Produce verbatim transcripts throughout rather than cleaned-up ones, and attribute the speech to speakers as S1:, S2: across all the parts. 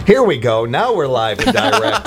S1: Here we go. Now we're live and direct.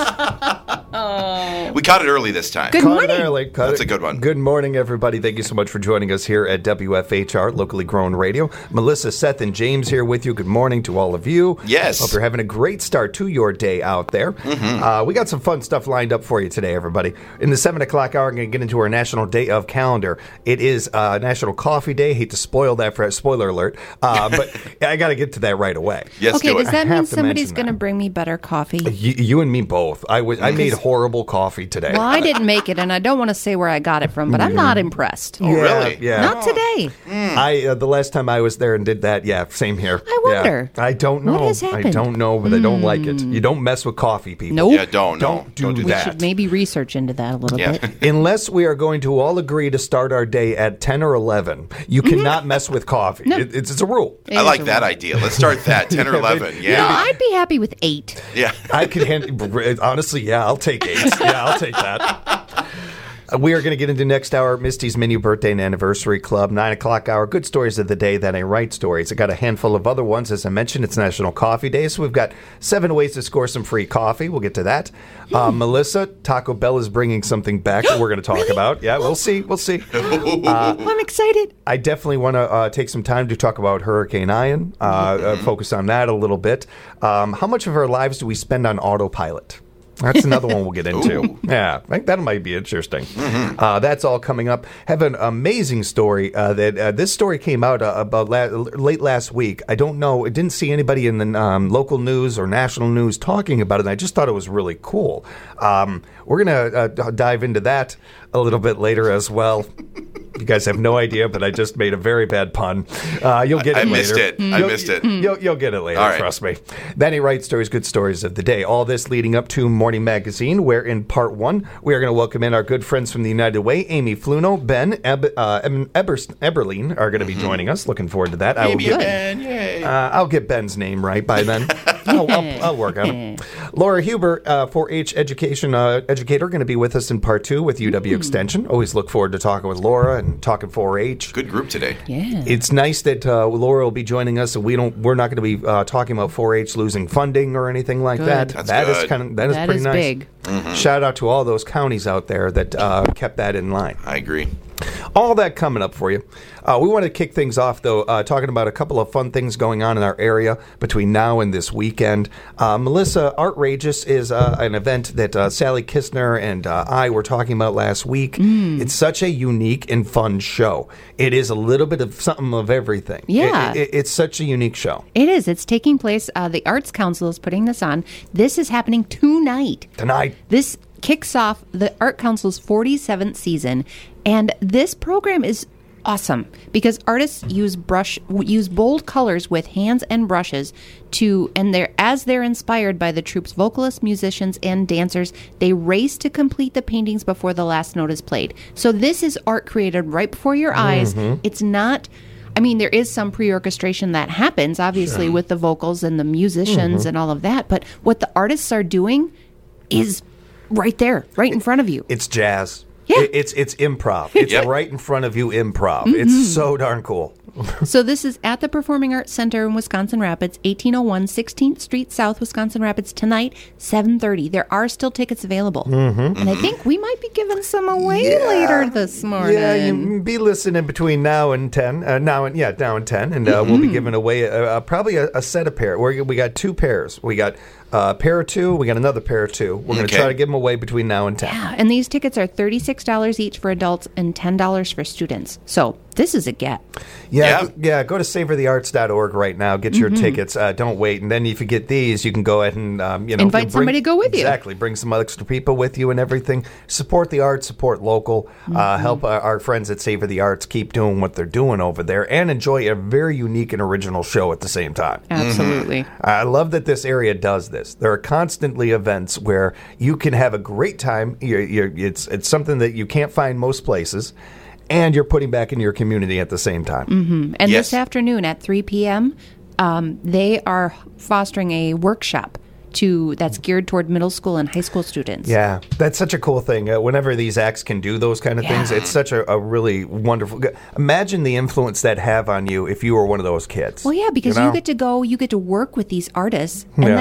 S2: Oh. We caught it early this time.
S3: Good
S1: Caught
S3: morning.
S1: It early. Caught
S2: That's
S1: it.
S2: a good one.
S1: Good morning, everybody. Thank you so much for joining us here at W F H R, locally grown radio. Melissa, Seth, and James here with you. Good morning to all of you.
S2: Yes.
S1: Hope you're having a great start to your day out there. Mm-hmm. Uh, we got some fun stuff lined up for you today, everybody. In the seven o'clock hour, we're going to get into our National Day of Calendar. It is uh, National Coffee Day. Hate to spoil that for spoiler alert, uh, but I got to get to that right away.
S2: Yes,
S3: Okay,
S2: do
S3: does
S2: it.
S3: that
S1: I
S3: mean
S1: have to
S3: somebody's
S1: mention
S3: going to
S1: that.
S3: bring me better coffee?
S1: You, you and me both. I was. I made horrible coffee today.
S3: Well, I didn't make it, and I don't want to say where I got it from, but I'm not impressed.
S2: Oh, really?
S1: Yeah.
S3: Not today.
S1: I uh, the last time I was there and did that, yeah, same here.
S3: I wonder.
S1: Yeah. I don't know.
S3: What has
S1: I
S3: happened?
S1: don't know, but I don't like it. You don't mess with coffee, people.
S3: Nope.
S2: Yeah, don't. No.
S1: Don't do
S2: Don't do
S3: We
S1: that.
S3: should maybe research into that a little
S2: Yeah.
S3: bit.
S1: Unless we are going to all agree to start our day at ten or eleven, you cannot mess with coffee.
S3: No.
S1: It, it's, it's a rule.
S2: I like that idea. Let's start that. ten or
S1: Yeah,
S2: eleven.
S1: but-
S3: No,
S2: Yeah.
S3: I'd be happy with eight.
S2: Yeah.
S1: I could hand, honestly, yeah, I'll take eight. Yeah, I'll take that. Uh, We are going to get into next hour, Misty's Mini Birthday and Anniversary Club, nine o'clock hour, good stories of the day that ain't right stories. I got a handful of other ones. As I mentioned, it's National Coffee Day, so we've got seven ways to score some free coffee. We'll get to that. Uh, Melissa, Taco Bell is bringing something back that we're going to talk about. Yeah, we'll see. We'll see.
S3: I'm excited.
S1: I definitely want to uh, take some time to talk about Hurricane Ian, uh, uh, focus on that a little bit. Um, how much of our lives do we spend on autopilot? That's another one we'll get into.
S2: Ooh.
S1: Yeah, I think that might be interesting. Uh, that's all coming up. Have an amazing story. Uh, that uh, this story came out uh, about la- late last week. I don't know. I didn't see anybody in the um, local news or national news talking about it. And I just thought it was really cool. Um, we're gonna uh, dive into that a little bit later as well. You guys have no idea, but I just made a very bad pun. Uh, you'll get it
S2: I
S1: later.
S2: missed it. I
S1: You'll-
S2: missed it.
S1: You'll, you'll get it later,
S2: All right.
S1: trust me. That ain't right stories, good stories of the day. All this leading up to Morning Magazine, where in part one, we are going to welcome in our good friends from the United Way, Amy Fluno, Ben Eb- uh, Em- Ebers- Eberlein are going to be joining us. Looking forward to that. I will
S2: Amy
S1: get,
S2: and Ben, yay.
S1: uh, I'll get Ben's name right by then. I'll, I'll, I'll work on it. Laura Huber, uh, four H education uh, educator, going to be with us in part two with U W Extension. Always look forward to talking with Laura and talking four H.
S2: Good group today.
S3: Yeah.
S1: It's nice that uh, Laura will be joining us, and we don't. We're not going to be uh, talking about four H losing funding or anything like
S3: Good.
S1: that.
S2: That's
S1: That is
S2: good.
S1: kind of that is
S3: That
S1: pretty
S3: is
S1: nice.
S3: big.
S1: Shout out to all those counties out there that uh, kept that in line.
S2: I agree.
S1: All that coming up for you. Uh, we want to kick things off, though, uh, talking about a couple of fun things going on in our area between now and this weekend. Uh, Melissa, Outrageous is uh, an event that uh, Sally Kistner and uh, I were talking about last week. It's such a unique and fun show. It is a little bit of something of everything.
S3: Yeah.
S1: It- it- it's such a unique show.
S3: It is. It's taking place. Uh, the Arts Council is putting this on. This is happening tonight.
S1: Tonight,
S3: This kicks off the Art Council's forty-seventh season, and this program is awesome because artists use brush use bold colors with hands and brushes to and they're as they're inspired by the troupe's vocalists, musicians, and dancers, they race to complete the paintings before the last note is played. So this is art created right before your eyes. It's not I mean, there is some pre-orchestration that happens, obviously, with the vocals and the musicians and all of that, but what the artists are doing is right there, right in front of you.
S1: it's jazz.
S3: Yeah.
S1: It- it's it's improv. It's
S2: Yep.
S1: right in front of you improv. It's so darn cool.
S3: So this is at the Performing Arts Center in Wisconsin Rapids, eighteen oh one sixteenth Street South, Wisconsin Rapids, tonight, seven thirty. There are still tickets available. Mm-hmm. And I think we might be giving some away
S1: Yeah.
S3: later this morning.
S1: Yeah, you be listening between now and ten. Uh, now and yeah, now and ten, and uh, we'll be giving away a, a, probably a, a set of pair. We're, we got two pairs. We got a pair of two. We got another pair of two. We're going to
S2: Okay.
S1: try to give them away between now and ten.
S3: Yeah, and these tickets are thirty-six dollars each for adults and ten dollars for students. So this is a get.
S1: Yeah,
S2: Yeah.
S1: g- yeah. Go to savor the arts dot org right now. Get your tickets. Uh, don't wait. And then if you get these, you can go ahead and um, you know
S3: Invite
S1: bring-
S3: somebody to go with you.
S1: Exactly. Bring some extra people with you and everything. Support the arts. Support local. Uh, help our, our friends at Savor the Arts keep doing what they're doing over there, and enjoy a very unique and original show at the same time.
S3: Absolutely.
S1: I love that this area does this. There are constantly events where you can have a great time. You're, you're, it's it's something that you can't find most places, and you're putting back into your community at the same time.
S3: Mm-hmm. And
S2: Yes.
S3: this afternoon at three p.m., um, they are fostering a workshop to that's geared toward middle school and high school students.
S1: Yeah, that's such a cool thing. Uh, whenever these acts can do those kind of things,
S3: Yeah.
S1: it's such a, a really wonderful. Imagine the influence that have on you if you were one of those kids.
S3: Well, yeah, because
S1: You
S3: you,
S1: know?
S3: get to go, you get to work with these artists, and
S1: Yeah.
S3: then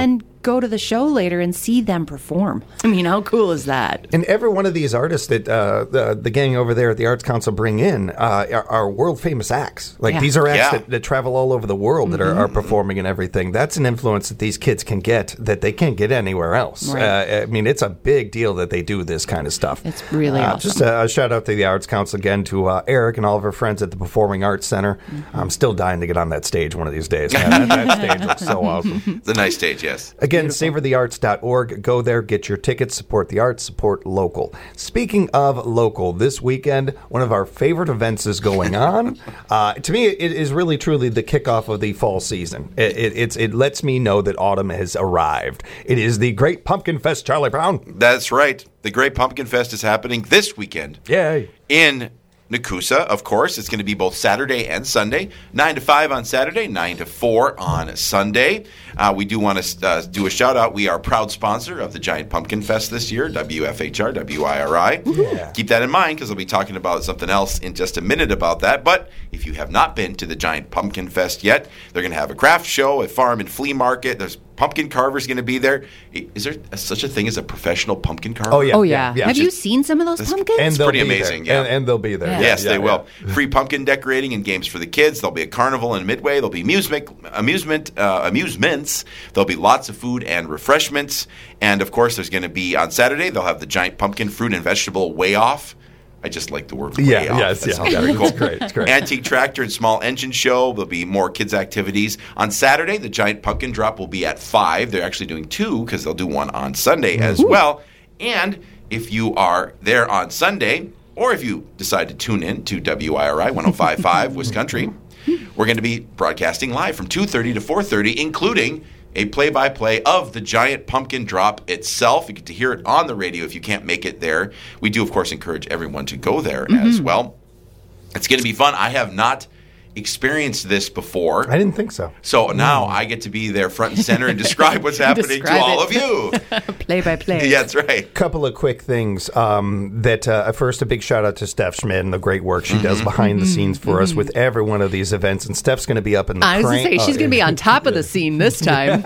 S3: go to the show later and see them perform. I mean, how cool is that?
S1: And every one of these artists that uh, the, the gang over there at the Arts Council bring in uh, are, are world-famous acts. Like,
S3: Yeah.
S1: these are acts
S2: Yeah.
S1: that, that travel all over the world that are, are performing and everything. That's an influence that these kids can get that they can't get anywhere else.
S3: Right.
S1: Uh, I mean, it's a big deal that they do this kind of stuff.
S3: It's really
S1: uh,
S3: awesome.
S1: Just a, a shout-out to the Arts Council again, to uh, Eric and all of our friends at the Performing Arts Center.
S3: Mm-hmm.
S1: I'm still dying to get on that stage one of these days. Man, that, that stage looks so awesome.
S2: It's a nice stage, yes.
S1: Again, savor the arts dot org. Go there, get your tickets, support the arts, support local. Speaking of local, this weekend, one of our favorite events is going on. Uh, to me, it is really, truly the kickoff of the fall season. It, it, it's, it lets me know that autumn has arrived. It is the Great Pumpkin Fest, Charlie Brown.
S2: That's right. The Great Pumpkin Fest is happening this weekend
S1: Yay.
S2: in Nakusa, of course. It's going to be both Saturday and Sunday, nine to five on Saturday, nine to four on Sunday. Uh, we do want to uh, do a shout-out. We are a proud sponsor of the Giant Pumpkin Fest this year, W F H R, W I R I.
S1: Yeah.
S2: Keep that in mind because we'll be talking about something else in just a minute about that. But if you have not been to the Giant Pumpkin Fest yet, they're going to have a craft show, a farm and flea market. There's pumpkin carvers going to be there. Is there a, such a thing as a professional pumpkin carver?
S1: Oh, yeah.
S3: Oh, yeah.
S1: yeah.
S3: Have you
S2: Just-
S3: seen some of those pumpkins?
S1: And they'll
S2: pretty
S1: be
S2: amazing,
S1: there.
S2: yeah.
S1: And, and they'll be there.
S3: Yeah.
S2: Yes,
S1: Yeah,
S2: they
S1: yeah,
S2: will.
S1: yeah.
S2: Free pumpkin decorating and games for the kids. There'll be a carnival in Midway. There'll be amusement, amusement, uh, amusements. There'll be lots of food and refreshments. And of course, there's going to be on Saturday. They'll have the giant pumpkin fruit and vegetable weigh off. I just like the word
S1: Yeah,
S2: way off.
S1: yes,
S2: That
S1: yeah.
S2: sounds
S1: Yeah,
S2: very
S1: it's
S2: cool.
S1: great, it's great.
S2: Antique tractor and small engine show. There'll be more kids' activities. On Saturday, the giant pumpkin drop will be at five. They're actually doing two because they'll do one on Sunday as well. And if you are there on Sunday, or if you decide to tune in to W I R I one oh five point five Wisconsin, we're going to be broadcasting live from two thirty to four thirty, including a play-by-play of the giant pumpkin drop itself. You get to hear it on the radio if you can't make it there. We do, of course, encourage everyone to go there as well. It's going to be fun. I have not experienced this before.
S1: I didn't think so.
S2: So now I get to be there front and center and describe what's happening
S3: Describe
S2: to all
S3: it.
S2: of you.
S3: Play by play.
S2: Yeah, that's right.
S1: Couple of quick things. Um, that uh, first, a big shout out to Steph Schmidt and the great work she does behind the scenes for us with every one of these events. And Steph's going to be up in the
S3: I was going to
S1: crane-
S3: say, she's
S1: oh,
S3: going to be on top of the scene this time.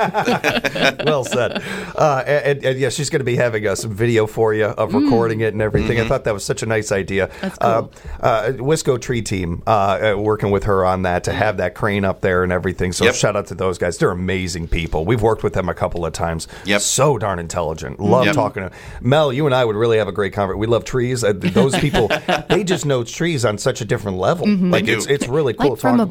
S1: well said. Uh, and, and yeah, she's going to be having uh, some video for you of recording it and everything. I thought that was such a nice idea.
S3: That's cool.
S1: Uh, uh, Wisco Tree Team uh, uh, working with her on that to have that crane up there and everything. So
S2: Yep.
S1: shout out to those guys. They're amazing people. We've worked with them a couple of times.
S2: Yep.
S1: So darn intelligent. Love
S2: Yep.
S1: talking to Mel. You and I would really have a great conversation. We love trees. Uh, those people, they just know trees on such a different level. Like
S2: They
S1: it's
S2: do.
S1: it's really cool.
S3: Like from
S1: talking-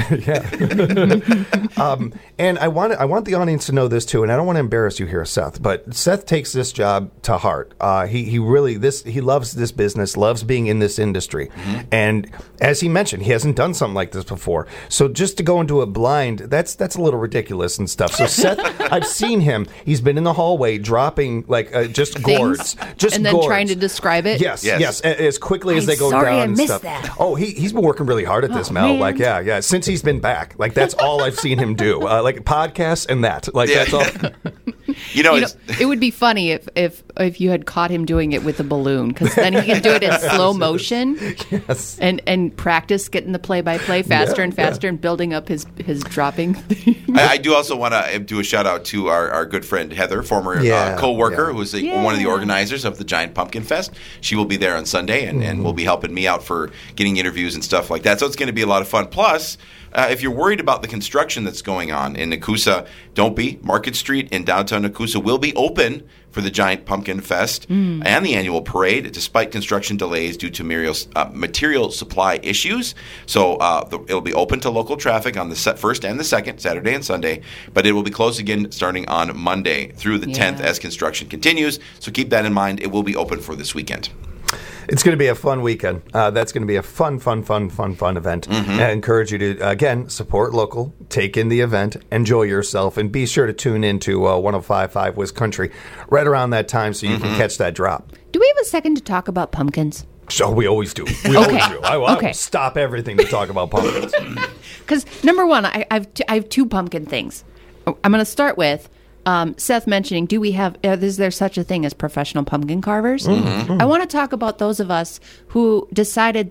S3: above.
S1: um, and I want I want the audience to know this too, and I don't want to embarrass you here, Seth. But Seth takes this job to heart. Uh, he he really this he loves this business, loves being in this industry, and as he mentioned, he hasn't done something like this before. So just to go into it blind, that's that's a little ridiculous and stuff. So Seth, I've seen him. He's been in the hallway dropping like uh, just
S3: Things,
S1: gourds, just
S3: and then
S1: gourds.
S3: trying to describe it.
S1: Yes,
S2: Yes.
S1: yes, a- as quickly as
S3: I'm
S1: they go
S3: sorry
S1: down
S3: I
S1: and
S3: missed
S1: stuff.
S3: that.
S1: Oh, he he's been working really hard at this,
S3: Oh,
S1: Mel.
S3: man.
S1: Like, yeah, yeah. Since he's been back, like that's all I've seen him do. Uh, like podcasts and that. Like
S2: Yeah.
S1: that's all.
S2: You know,
S3: You know,
S2: it's,
S3: it would be funny if, if if you had caught him doing it with a balloon, because then he can do it in slow motion
S1: Yes.
S3: and, and practice getting the play by play faster
S1: Yeah,
S3: and faster and building up his his dropping.
S2: I, I do also want to do a shout out to our, our good friend Heather, former
S1: Yeah,
S2: uh, co-worker,
S1: yeah.
S2: who's a,
S3: Yeah.
S2: one of the organizers of the Giant Pumpkin Fest. She will be there on Sunday and, and will be helping me out for getting interviews and stuff like that. So it's going to be a lot of fun. Plus, uh, if you're worried about the construction that's going on in Nakusa, don't be. Market Street in downtown Nakusa will be open for the Giant Pumpkin Fest and the annual parade, despite construction delays due to material, uh, material supply issues. So uh, the, it'll be open to local traffic on the set first and the second, Saturday and Sunday, but it will be closed again starting on Monday through the
S3: Yeah.
S2: tenth as construction continues. So keep that in mind. It will be open for this weekend.
S1: It's going to be a fun weekend. Uh, that's going to be a fun, fun, fun, fun, fun event. I encourage you to, again, support local, take in the event, enjoy yourself, and be sure to tune in to uh, one oh five point five West Country right around that time so you can catch that drop.
S3: Do we have a second to talk about pumpkins?
S1: So we always do. We
S3: Okay.
S1: always do. I, I
S3: Okay.
S1: will stop everything to talk about pumpkins.
S3: Because number one, I, I've t- I have two pumpkin things. I'm going to start with um, Seth mentioning, do we have, uh, is there such a thing as professional pumpkin carvers? I want to talk about those of us who decided that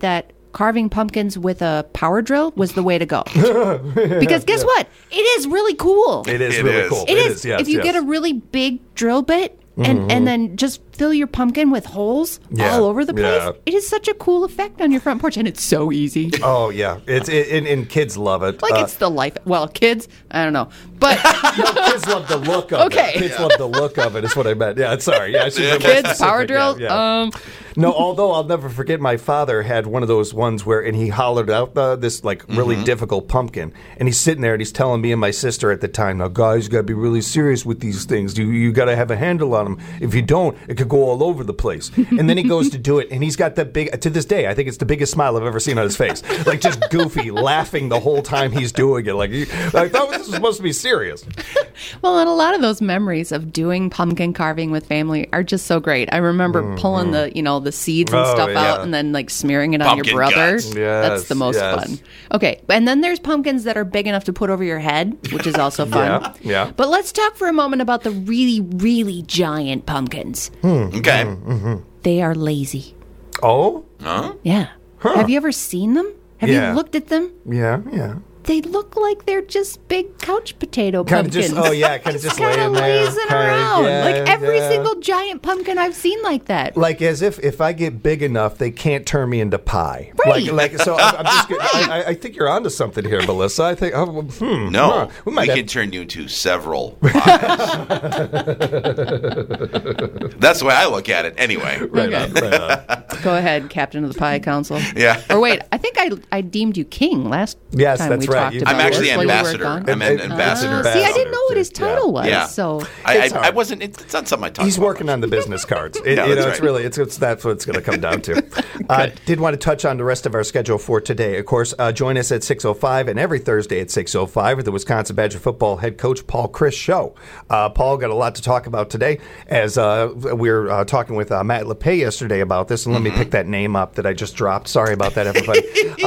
S3: carving pumpkins with a power drill was the way to go. Because guess what? It is really cool.
S1: It is
S2: It
S1: really
S2: is.
S1: cool.
S3: It is.
S1: yes,
S3: if you
S1: yes.
S3: get a really big drill bit and,
S1: Mm-hmm.
S3: and then just fill your pumpkin with holes
S1: Yeah,
S3: all over the place,
S1: yeah.
S3: it is such a cool effect on your front porch, and it's so easy.
S1: Oh yeah, it's it, and, and kids love it.
S3: Like
S1: Uh,
S3: it's the life. Well, kids, I don't know, but
S1: no, kids love the look of
S3: Okay.
S1: it. Kids love the look of it. Is what I meant. Yeah, sorry. Yeah, I should
S2: Yeah.
S1: have been more
S3: kids
S1: specific.
S3: power
S1: Yeah,
S3: drill.
S1: yeah.
S3: Um,
S1: No, although I'll never forget, my father had one of those ones where, and he hollered out the, this like really
S2: Mm-hmm.
S1: difficult pumpkin, and he's sitting there and he's telling me and my sister at the time, "Now, guys, you got to be really serious with these things. You you got to have a handle on them. If you don't, it could go all over the place." And then he goes to do it, and he's got that big. To this day, I think it's the biggest smile I've ever seen on his face, like just goofy, laughing the whole time he's doing it. Like he, I thought this was supposed to be serious.
S3: well, and a lot of those memories of doing pumpkin carving with family are just so great. I remember pulling the you know the seeds and
S1: Mm-hmm. Oh,
S3: stuff
S1: yeah.
S3: out, and then like smearing it on
S2: Pumpkin
S3: your brother.
S2: guts.
S1: Yes,
S3: That's the most
S1: yes.
S3: fun. Okay, and then there's pumpkins that are big enough to put over your head, which is also fun.
S1: Yeah, yeah.
S3: But let's talk for a moment about the really, really giant pumpkins.
S2: Okay.
S1: Mm-hmm.
S3: They are lazy.
S1: Oh,
S2: Huh?
S3: Yeah. Have you ever seen them? Have
S1: Yeah.
S3: you looked at them?
S1: yeah, yeah.
S3: They look like they're just big couch potato
S1: Kind of
S3: pumpkins.
S1: just, oh yeah, kind of just
S3: kind
S1: laying
S3: of
S1: there,
S3: lazing
S1: kinda,
S3: around.
S1: yeah,
S3: like every
S1: yeah.
S3: single giant pumpkin I've seen like that.
S1: Like as if if I get big enough, they can't turn me into pie.
S3: Right.
S1: Like, like so. I'm, I'm just. Gonna, I, I- I think you're onto something here, Melissa. I think. Oh, well, hmm,
S2: No,
S1: huh, we
S2: we
S1: might have-
S2: can turn you into several pies. That's the way I look at it anyway.
S1: Right
S3: Okay.
S1: on, right on.
S3: Go ahead, Captain of the Pie Council.
S2: Yeah.
S3: Or wait, I think I I deemed you king last
S1: Yes,
S3: time
S1: that's
S3: we
S1: right.
S3: talked
S1: You-
S3: about
S2: I'm actually
S3: this while you were
S2: ambassador.
S3: gone.
S2: I'm an
S1: Uh,
S2: ambassador.
S3: Uh, see, I didn't know what
S1: too.
S3: his title was.
S2: Yeah.
S3: So
S2: I,
S1: It's
S2: I, I
S1: hard.
S2: wasn't. It's not something I talk
S1: He's
S2: about
S1: working
S2: much.
S1: on the business cards. It,
S2: Yeah,
S1: you
S2: that's
S1: know, it's
S2: right.
S1: really it's, it's that's what it's going to come down to. uh, did want to touch on the rest of our schedule for today. Of course, uh, join us at six oh five and every Thursday at six oh five with the Wisconsin Badger football head coach Paul Chris show. Uh, Paul got a lot to talk about today as uh, we were uh, talking with uh, Matt LePay yesterday about this. And let
S2: Mm-hmm.
S1: me pick that name up that I just dropped. Sorry about that, everybody.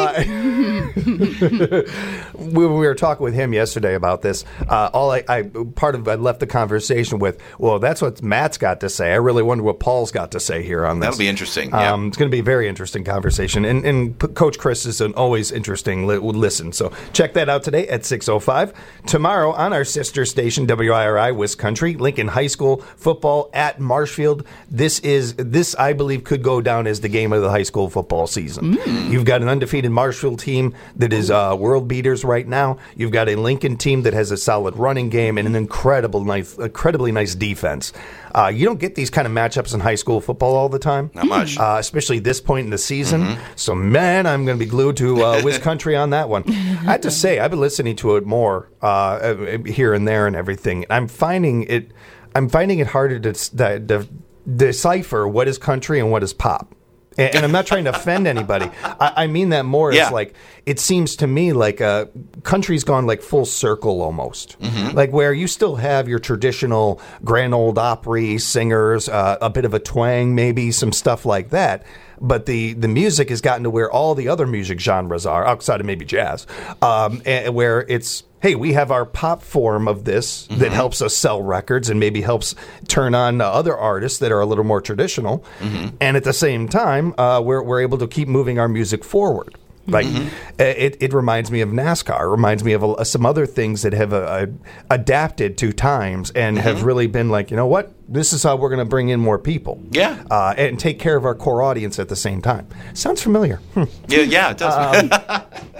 S1: uh, we, we were talking with him yesterday about this. Uh, all I, I part of I left the conversation with, well, that's what Matt's got to say. I really wonder what Paul's got to say here on this.
S2: That'll be interesting. Yeah.
S1: Um, it's going to be a very interesting conversation, and, and P- Coach Chris is an always interesting li- listen. So check that out today at six oh five. Tomorrow on our sister station W I R I Wiscountry, Lincoln High School football at Marshfield. This is this I believe could go down as the game of the high school football season. You've got an undefeated Marshfield team that is uh, world beaters right now. You've got a Lincoln team that has a solid running game and an incredible nice, incredibly nice defense. Uh, you don't get these kind of matchups in high school football all the time.
S2: Not much.
S1: Uh, especially this point in the season. So, man, I'm going to be glued to uh, Wiscountry on that one. I have to say, I've been listening to it more uh, here and there and everything. I'm finding it. I'm finding it harder to, to, to decipher what is country and what is pop. And, and I'm not trying to offend anybody. I, I mean that more
S2: Yeah.
S1: as like it seems to me like uh, country's gone like full circle almost, like where you still have your traditional grand old Opry singers, uh, a bit of a twang, maybe some stuff like that. But the, the music has gotten to where all the other music genres are, outside of maybe jazz, um, and where it's, hey, we have our pop form of this that helps us sell records and maybe helps turn on uh, other artists that are a little more traditional. And at the same time, uh, we're, we're able to keep moving our music forward. Like it, it reminds me of NASCAR. It reminds me of uh, some other things that have uh, uh, adapted to times and have really been like, you know what? This is how we're going to bring in more people.
S2: Yeah.
S1: Uh, and take care of our core audience at the same time. Sounds familiar. Hmm.
S2: Yeah, yeah, it does.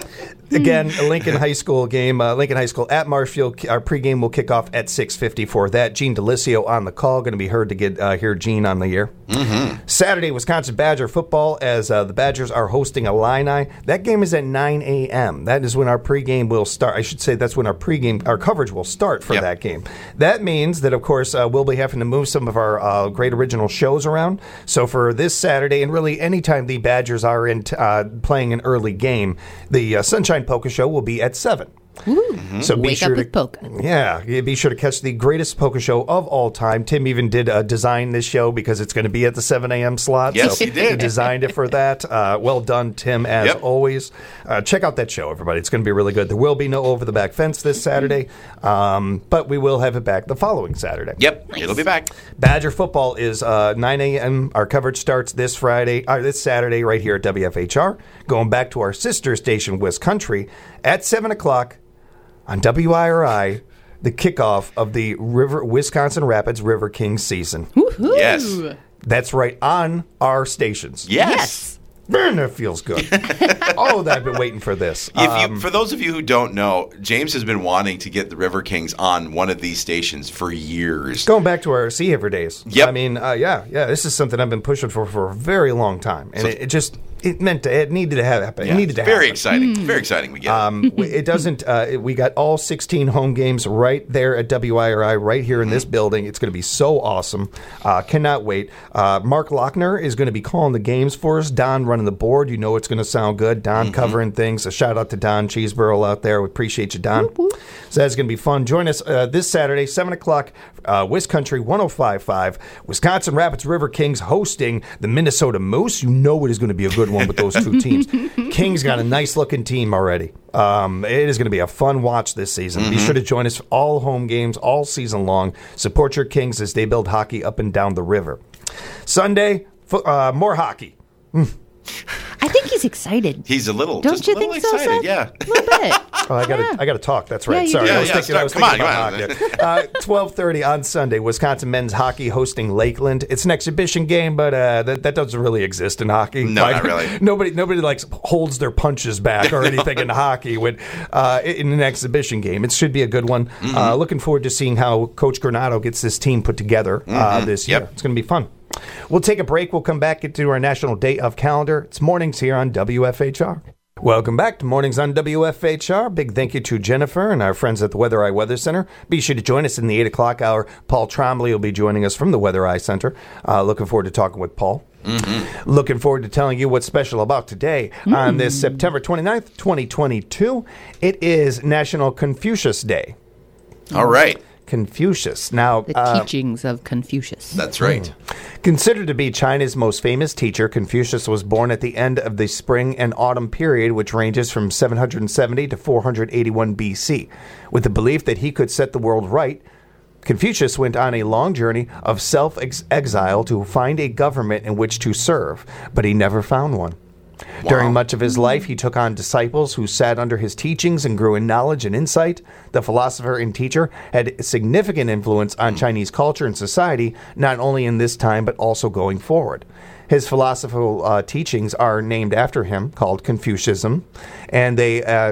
S1: Again, a Lincoln High School game. Uh, Lincoln High School at Marshfield. Our pregame will kick off at six fifty for that. Gene Delisio on the call. Going to be heard to get uh, hear Gene on the air. Mm-hmm. Saturday, Wisconsin Badger football as uh, the Badgers are hosting Illini. That game is at nine a.m. That is when our pregame will start. I should say that's when our pregame, our coverage will start for
S2: Yep.
S1: that game. That means that, of course, uh, we'll be having to move some of our uh, great original shows around. So for this Saturday, and really anytime the Badgers are in t- uh, playing an early game, the uh, Sunshine Polka Show will be at seven.
S3: Ooh.
S1: So be
S3: Wake
S1: sure
S3: up with
S1: to
S3: polka.
S1: yeah, yeah, be sure to catch the greatest polka show of all time. Tim even did uh, design this show because it's going to be at the seven a.m. slot.
S2: Yes,
S1: so
S2: he did.
S1: He designed it for that. Uh, well done, Tim, as
S2: Yep.
S1: always. Uh, check out that show, everybody. It's going to be really good. There will be no Over the Back Fence this Saturday, um, but we will have it back the following Saturday.
S2: Yep, it'll be back.
S1: Badger football is uh, nine a.m. Our coverage starts this Friday, or this Saturday, right here at W F H R. Going back to our sister station, West Country, at seven o'clock on W I R I, the kickoff of the River Wisconsin Rapids River Kings season.
S3: Woohoo.
S2: Yes.
S1: That's right, on our stations.
S2: Yes.
S3: Yes.
S1: Man, that feels good. Oh, I've been waiting for this.
S2: If
S1: Um,
S2: you, for those of you who don't know, James has been wanting to get the River Kings on one of these stations for years.
S1: Going back to our Sea Haver days.
S2: Yep.
S1: I mean, uh, yeah, yeah, this is something I've been pushing for for a very long time. And it, it just, it meant to, it needed to happen. It
S2: Yeah,
S1: needed to
S2: very
S1: happen.
S2: exciting. Very exciting. We get it.
S1: Um, it doesn't. Uh, it- we got all sixteen home games right there at W I R I, right here in this building. It's going to be so awesome. Uh, cannot wait. Uh, Mark Lochner is going to be calling the games for us. Don running the board. You know it's going to sound good. Don covering things. A shout out to Don Cheeseborough out there. We appreciate you, Don. So that's going to be fun. Join us uh, this Saturday, seven o'clock, uh, West Country one oh five point five. Wisconsin Rapids River Kings hosting the Minnesota Moose. You know it is going to be a good one with those two teams. Kings got a nice looking team already. Um, it is going to be a fun watch this season. Be sure to join us all home games all season long. Support your Kings as they build hockey up and down the river. Sunday, fo- uh, more hockey.
S3: I think he's excited.
S2: He's a little,
S3: Don't
S2: just
S3: you
S2: a little
S3: think so,
S2: excited.
S3: Seth?
S2: Yeah.
S3: A little bit.
S1: Oh, I got to
S3: Yeah.
S1: I got to talk. That's right.
S3: Yeah, you
S1: Sorry,
S3: do.
S1: I was
S2: Yeah,
S1: thinking.
S2: yeah,
S1: I was
S2: start-
S1: thinking
S2: come on,
S1: about
S2: come on.
S1: hockey. Uh, Twelve thirty on Sunday. Wisconsin men's hockey hosting Lakeland. It's an exhibition game, but uh, that, that doesn't really exist in hockey.
S2: No, not really.
S1: Nobody nobody like holds their punches back or anything in hockey when uh, in an exhibition game. It should be a good one.
S2: Mm-hmm.
S1: Uh, looking forward to seeing how Coach Granado gets this team put together uh, this year.
S2: Yep.
S1: It's going to be fun. We'll take a break. We'll come back into our National Day of Calendar. It's mornings here on W F H R. Welcome back to Mornings on W F H R. Big thank you to Jennifer and our friends at the Weather Eye Weather Center. Be sure to join us in the eight o'clock hour. Paul Trombley will be joining us from the Weather Eye Center. Uh, looking forward to talking with Paul. Mm-hmm. Looking forward to telling you what's special about today. Mm. On this September twenty-ninth, twenty twenty-two, it is National Confucius Day.
S2: All right.
S1: Confucius. Now,
S3: The
S1: uh,
S3: teachings of Confucius.
S2: That's right.
S1: considered to be China's most famous teacher, Confucius was born at the end of the spring and autumn period, which ranges from seven hundred seventy to four hundred eighty-one B C. With the belief that he could set the world right, Confucius went on a long journey of self-exile to find a government in which to serve, but he never found one. Wow. During much of his life, he took on disciples who sat under his teachings and grew in knowledge and insight. The philosopher and teacher had significant influence on Chinese culture and society, not only in this time, but also going forward. His philosophical uh, teachings are named after him, called Confucianism, and they uh,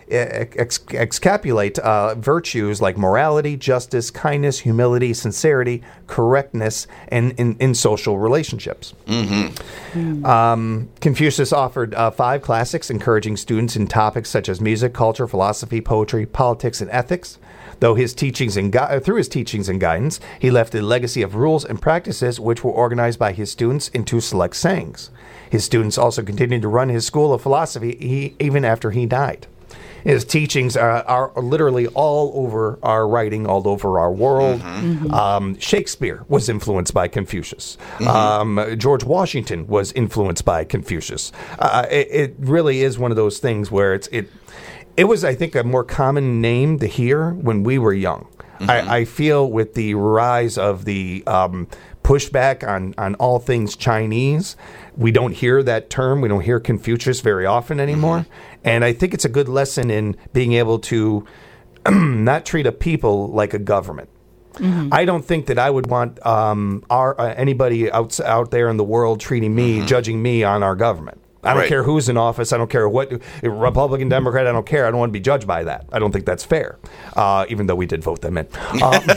S1: ex- excapulate uh, virtues like morality, justice, kindness, humility, sincerity, correctness, and in, in social relationships. Mm-hmm. Um, Confucius offered uh, five classics, encouraging students in topics such as music, culture, philosophy, poetry, politics, and ethics. Though his teachings and gu- through his teachings and guidance, he left a legacy of rules and practices which were organized by his students into select sayings. His students also continued to run his school of philosophy he, even after he died. His teachings are, are literally all over our writing, all over our world. Mm-hmm. Um, Shakespeare was influenced by Confucius. Mm-hmm. Um, George Washington was influenced by Confucius. Uh, it, it really is one of those things where it's it. It was, I think, a more common name to hear when we were young. Mm-hmm. I, I feel with the rise of the um, pushback on, on all things Chinese, we don't hear that term. We don't hear Confucius very often anymore. Mm-hmm. And I think it's a good lesson in being able to not treat a people like a government. Mm-hmm. I don't think that I would want um, our uh, anybody out, out there in the world treating me, mm-hmm. judging me on our government. I don't
S2: right. care
S1: who's in office. I don't care what Republican, Democrat. I don't care. I don't want to be judged by that. I don't think that's fair. Uh, even though we did vote them in. Um,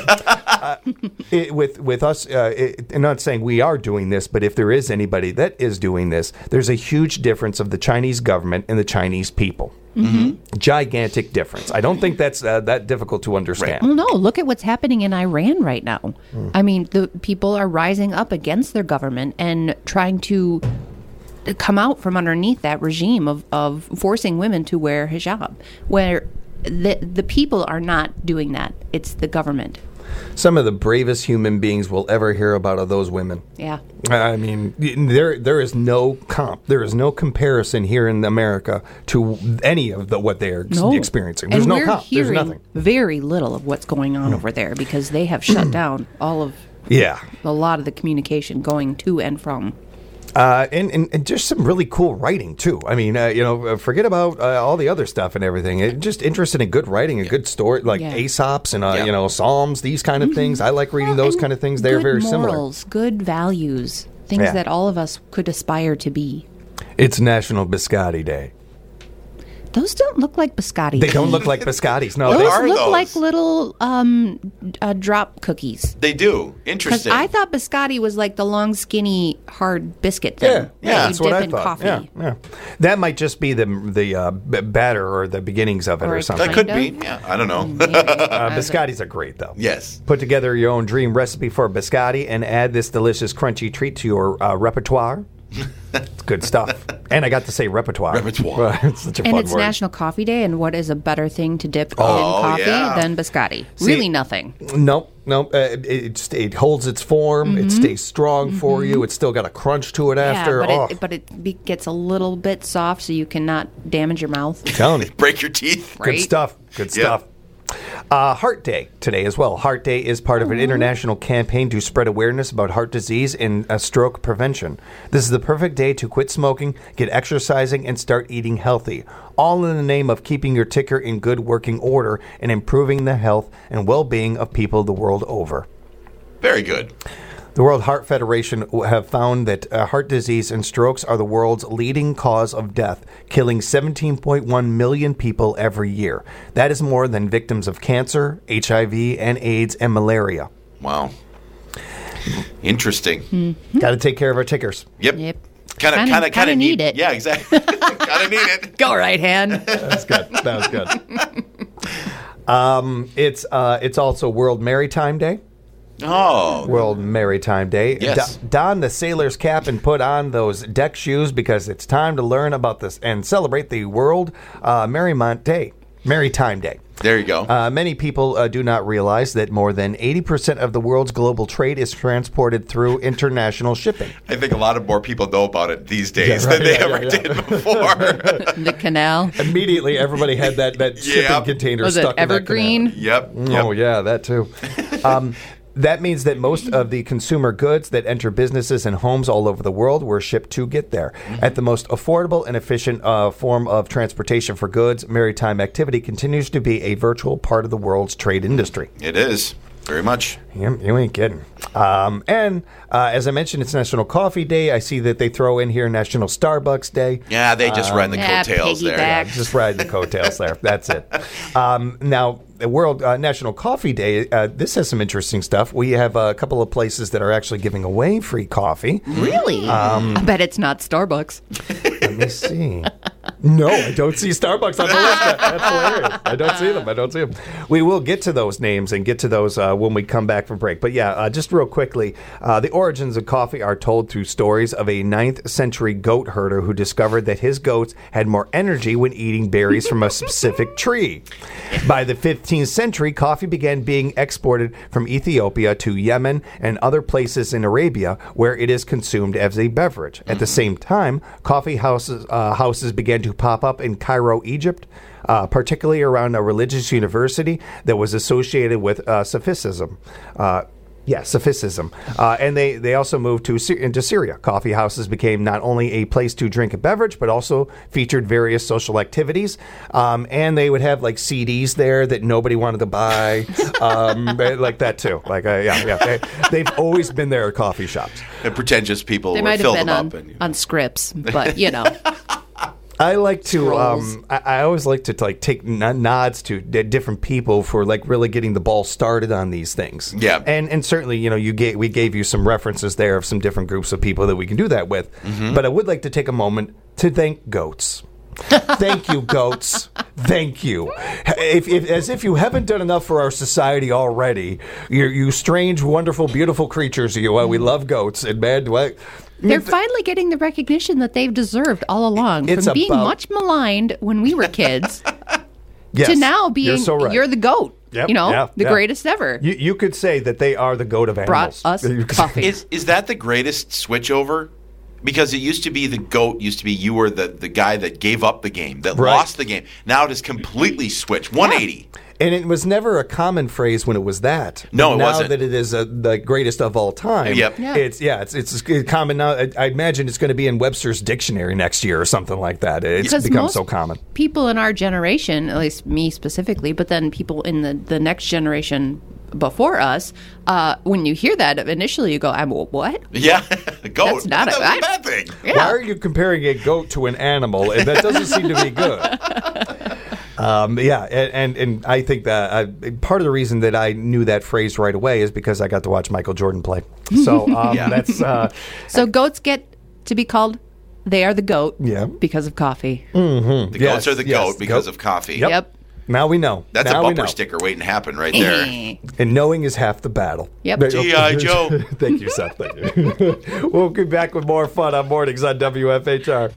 S1: uh, it, with with us, uh, it, I'm not saying we are doing this, but if there is anybody that is doing this, there's a huge difference of the Chinese government and the Chinese people. Mm-hmm. Gigantic difference. I don't think that's uh, that difficult to understand.
S3: Well, no, look at what's happening in Iran right now. Mm. I mean, the people are rising up against their government and trying to come out from underneath that regime of, of forcing women to wear hijab, where the the people are not doing that. It's the government.
S1: Some of the bravest human beings we'll ever hear about are those women.
S3: Yeah.
S1: I mean, there there is no comp. There is no comparison here in America to any of the, what they are ex-
S3: No.
S1: experiencing. There's
S3: and
S1: no
S3: we're
S1: comp. There's
S3: hearing
S1: nothing.
S3: very little of what's going on over there because they have shut down all of
S1: Yeah.
S3: a lot of the communication going to and from.
S1: Uh, and, and, and just some really cool writing, too. I mean, uh, you know, uh, forget about uh, all the other stuff and everything. It, just interested in good writing, a good story, like
S3: Yeah.
S1: Aesop's and, uh,
S2: Yeah.
S1: you know, Psalms, these kind of things. I like reading
S3: Well,
S1: those
S3: and
S1: kind of things. They're
S3: good
S1: very similar.
S3: morals, good values, things
S1: Yeah.
S3: that all of us could aspire to be.
S1: It's National Biscotti Day.
S3: Those don't look like biscotti.
S1: They don't look like biscottis. No,
S2: What
S1: they,
S3: Those
S2: are
S3: look
S2: those?
S3: like little um, uh, drop cookies.
S2: They do.
S3: Because
S2: Interesting.
S3: I thought biscotti was like the long, skinny, hard biscuit thing.
S1: Yeah,
S3: that
S1: yeah,
S3: you
S1: that's
S3: dip
S1: what I
S3: in
S1: thought.
S3: coffee.
S1: Yeah, yeah. That might just be the the uh, b- batter or the beginnings of it or,
S3: Or it
S1: something.
S2: that could
S3: kind
S2: be.
S3: of.
S2: Yeah, I don't know.
S1: Uh, biscottis are great, though.
S2: Yes.
S1: Put together your own dream recipe for biscotti and add this delicious crunchy treat to your uh, repertoire. It's good stuff. And I got to say repertoire.
S2: Repertoire.
S1: It's such a
S3: And
S1: fun
S3: it's
S1: word.
S3: National Coffee Day, and what is a better thing to dip
S2: Oh,
S3: in coffee
S2: yeah.
S3: than biscotti?
S1: See-
S3: really nothing.
S1: Nope, nope. Uh, it, it, it holds its form. It stays strong for you. It's still got a crunch to it after.
S3: Mm-hmm. Yeah,
S1: oh,
S3: but it, but it be, gets a little bit soft, so you cannot damage your mouth.
S1: telling you.
S2: Break your teeth.
S3: Right.
S1: Good stuff. Good
S2: Yeah.
S1: stuff. Uh, Heart Day today as well. Heart Day is part of an international campaign to spread awareness about heart disease and uh, stroke prevention. This is the perfect day to quit smoking, get exercising, and start eating healthy. All in the name of keeping your ticker in good working order and improving the health and well-being of people the world over.
S2: Very good.
S1: The World Heart Federation have found that uh, heart disease and strokes are the world's leading cause of death, killing seventeen point one million people every year. That is more than victims of cancer, H I V, and AIDS and malaria.
S2: Wow. Interesting.
S3: Hmm.
S1: Got to take care of our tickers.
S2: Yep.
S3: Yep.
S2: Kind of,
S3: Kinda-
S2: kind of, kind
S3: kinda
S2: of
S3: need it.
S2: Yeah, exactly. kind of need it.
S3: Go right hand.
S1: That's good. That was good. um, it's uh, it's also World Maritime Day.
S2: Oh,
S1: World Maritime Day.
S2: Yes.
S1: Do- don the sailor's cap and put on those deck shoes because it's time to learn about this and celebrate the World uh, Maritime Day. Maritime Day.
S2: there you go.
S1: Uh, many people uh, do not realize that more than eighty percent of the world's global trade is transported through international shipping.
S2: I think a lot of more people know about it these days
S1: Yeah, right,
S2: than they
S1: yeah,
S2: ever
S1: yeah, yeah.
S2: did before.
S3: The canal.
S1: Immediately, everybody had that, that shipping
S2: Yep.
S1: container
S3: Was it
S1: stuck in that
S3: Evergreen?
S1: canal.
S2: yep. yep.
S1: Oh, yeah, that too. Um, that means that most of the consumer goods that enter businesses and homes all over the world were shipped to get there. At the most affordable and efficient uh, form of transportation for goods, maritime activity continues to be a virtual part of the world's trade industry.
S2: It is. Very much.
S1: You, you ain't kidding. Um, and uh, as I mentioned, it's National Coffee Day. I see that they throw in here National Starbucks Day.
S2: Yeah, they just run the
S3: Yeah,
S2: coattails there.
S3: piggyback.
S1: Just riding the coattails there. That's it. Um, now, the World uh, National Coffee Day, uh, this has some interesting stuff. We have a couple of places that are actually giving away free coffee.
S3: Really?
S1: Um,
S3: I bet it's not Starbucks.
S1: Let me see. No, I don't see Starbucks on the list. That- That's hilarious. I don't see them. I don't see them. We will get to those names and get to those uh, when we come back from break. But yeah, uh, just real quickly, uh, the origins of coffee are told through stories of a ninth century goat herder who discovered that his goats had more energy when eating berries from a specific tree. By the fifteenth century, coffee began being exported from Ethiopia to Yemen and other places in Arabia where it is consumed as a beverage. At the same time, coffee houses uh, houses began to pop up in Cairo, Egypt, uh, particularly around a religious university that was associated with uh, Sufism. Uh, Yeah, Sufism. Uh, and they, they also moved to Sy- into Syria. Coffee houses became not only a place to drink a beverage, but also featured various social activities. Um, and they would have like C Ds there that nobody wanted to buy, um, like that too. Like, uh, yeah, yeah. They, they've always been there at coffee shops.
S2: And pretentious people
S3: They
S2: will
S3: might
S2: fill
S3: have been
S2: them
S3: on,
S2: up. And,
S3: on scripts, but you know.
S1: I like to.
S3: Scrolls.
S1: Um, I, I always like to like take n- nods to d- different people for like really getting the ball started on these things.
S2: Yeah.
S1: and and certainly you know you gave we gave you some references there of some different groups of people that we can do that with.
S2: Mm-hmm.
S1: But I would like to take a moment to thank goats. Thank you, goats. Thank you. If, if, as if you haven't done enough for our society already, you, you strange, wonderful, beautiful creatures. You, uh, we love goats, and man, what.
S3: They're finally getting the recognition that they've deserved all along
S1: It's
S3: from being
S1: about-
S3: much maligned when we were kids.
S1: Yes,
S3: to now being
S1: you're, so right.
S3: you're the GOAT.
S1: Yep,
S3: You know,
S1: yeah,
S3: the
S1: yeah.
S3: greatest ever.
S1: You, you could say that they are the goat of
S3: Brought
S1: animals.
S3: us coffee.
S2: Is is that the greatest switchover? Because it used to be the GOAT, used to be you were the, the guy that gave up the game, that
S1: Right.
S2: lost the game. Now it has completely switched, one eighty.
S1: And it was never a common phrase when it was that.
S2: No,
S1: But
S2: it
S1: now
S2: wasn't.
S1: that it is uh the greatest of all time.
S2: Yep.
S3: Yeah.
S1: It's yeah, it's it's common now. I, I imagine it's going to be in Webster's dictionary next year or something like that. It's
S3: Because
S1: become
S3: most
S1: so common.
S3: People in our generation, at least me specifically, but then people in the, the next generation before us, uh, when you hear that, initially you go, I'm what?
S2: Yeah, GOAT.
S3: That's not
S2: That's
S3: a-
S2: a
S3: I-
S2: bad thing.
S3: Yeah.
S1: Why are you comparing a goat to an animal? And that doesn't seem to be good. Um, yeah, and, and and I think that uh, part of the reason that I knew that phrase right away is because I got to watch Michael Jordan play. So um,
S2: Yeah.
S1: that's uh,
S3: So goats get to be called, they are the GOAT
S1: Yeah.
S3: because of coffee.
S2: The
S1: Yes,
S2: goats are the
S1: yes,
S2: GOAT because
S1: goat.
S2: of coffee.
S1: Yep.
S3: Yep.
S1: now we know.
S2: That's
S1: now
S2: a
S1: we
S2: bumper
S1: know.
S2: sticker waiting to happen right there.
S1: And knowing is half the battle.
S3: Yep.
S1: There-
S2: G I. Joe.
S1: Thank you, Seth. Thank you. We'll be back with more fun on Mornings on W F H R.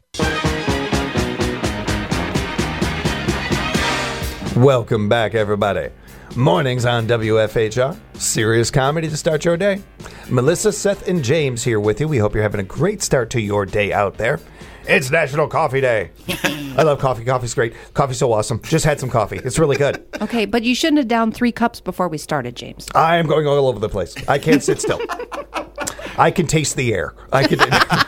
S1: Welcome back, everybody. Mornings on W F H R. Serious comedy to start your day. Melissa, Seth, and James here with you. We hope you're having a great start to your day out there. It's National Coffee Day. I love coffee. Coffee's great. Coffee's so awesome. Just had some coffee. It's really good.
S3: Okay, but you shouldn't have downed three cups before we started, James.
S1: I am going all over the place. I can't sit still. I can taste the air. I can.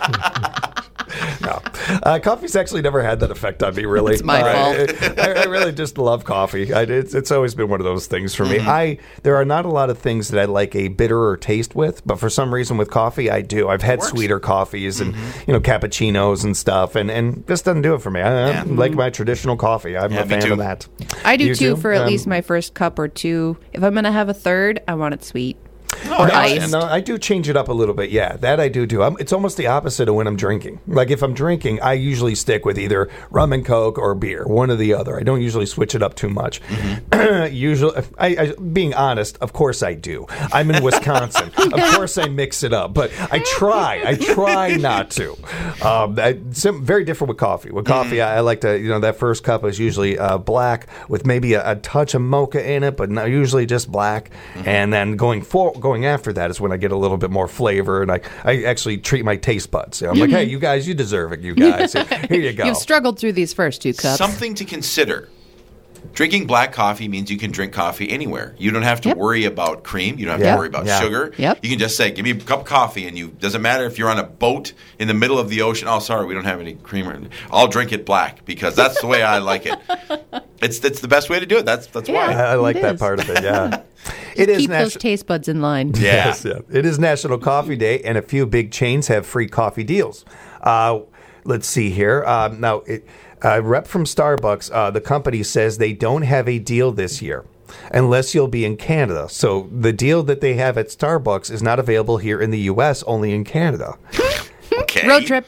S1: No, uh, coffee's actually never had that effect on me. Really,
S3: It's my
S1: Uh,
S3: fault.
S1: I, I really just love coffee. I, it's, it's always been one of those things for me. I there are not a lot of things that I like a bitterer taste with, but for some reason with coffee, I do. I've had
S2: works.
S1: sweeter coffees and you know cappuccinos and stuff, and and this doesn't do it for me. I, I
S2: Yeah.
S1: like my traditional coffee. I'm
S2: Yeah,
S1: a
S2: me
S1: fan
S2: too.
S1: of that.
S3: I do
S1: You
S3: too, for at
S1: Um,
S3: least my first cup or two. If I'm going to have a third, I want it sweet.
S2: Oh,
S3: Or
S2: yeah.
S3: iced.
S1: No, I do change it up a little bit. Yeah, that I do too. I'm, it's almost the opposite of when I'm drinking. Like if I'm drinking, I usually stick with either rum and coke or beer, one or the other. I don't usually switch it up too much. usually, I, I, being honest, of course I do. I'm in Wisconsin. Of course I mix it up, but I try. I try not to. Um, I, sim, very different with coffee. With coffee, I, I like to. You know, that first cup is usually uh, black with maybe a, a touch of mocha in it, but not usually just black. And then going for going after that is when I get a little bit more flavor, and I, I actually treat my taste buds. You know, I'm like, hey, you guys, you deserve it. You guys, here you go.
S3: You've struggled through these first two cups.
S2: Something to consider. Drinking black coffee means you can drink coffee anywhere. You don't have to
S3: Yep.
S2: worry about cream. You don't have
S1: Yeah.
S2: to worry about
S1: Yeah.
S2: sugar.
S3: Yep.
S2: You can just say, "Give me a cup of coffee," and you doesn't matter if you're on a boat in the middle of the ocean. Oh, sorry, we don't have any creamer. I'll drink it black because that's the way I like it. It's it's the best way to do it. That's that's
S3: Yeah.
S2: why.
S1: I, I like
S3: It
S1: that
S3: is.
S1: part of it. Yeah, it is
S3: Keep those
S1: natu-
S3: taste buds in line.
S2: Yeah.
S1: Yes, yeah. It is National Coffee Day, and a few big chains have free coffee deals. Uh, let's see here. Uh, now, it, a rep from Starbucks, uh, the company says they don't have a deal this year unless you'll be in Canada. So the deal that they have at Starbucks is not available here in the U S, only in Canada.
S2: Okay.
S3: Road trip.